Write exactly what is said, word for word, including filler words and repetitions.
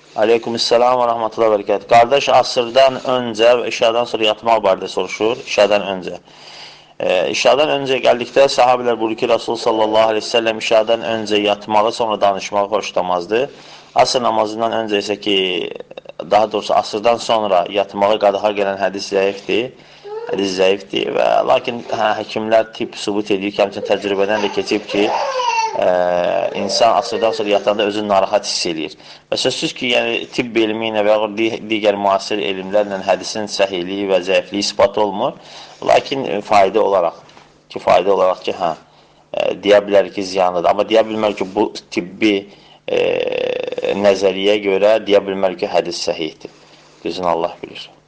Aleykümselam və rahmetullah və bərəkət. Qardaş, asırdan öncə və işadan sonra yatmaq barədə soruşur, işadan öncə. E, işadan öncə gəldikdə sahabilər buyurur ki, Rasul sallallahu aleyhi ve sellem işadan öncə yatmağı, sonra danışmağı xoşlamazdı. Asr namazından öncə isə ki, daha doğrusu asırdan sonra yatmağı qadağa gələn hədis zəifdir. Hədis zəifdir və lakin hə, həkimlər tip sübut edir ki, həmçinin təcrübədən də keçib ki, ə, insan asırdan sonra yatanda özünü narahat hiss edir. Və sözsüz ki, yəni tibb elmi ilə və ya digər müasir elmlərlə hədisin səhihliyi və zəifliyi ispat olmur. Lakin fayda olaraq, ki, fayda olaraq ki, hə, ə, deyə bilər ki, ziyanlıdır. Amma deyə bilmər ki, bu tibbi ə, nəzəriyə görə deyə bilmər ki, hədis səhihdir. Düzün Allah bilir.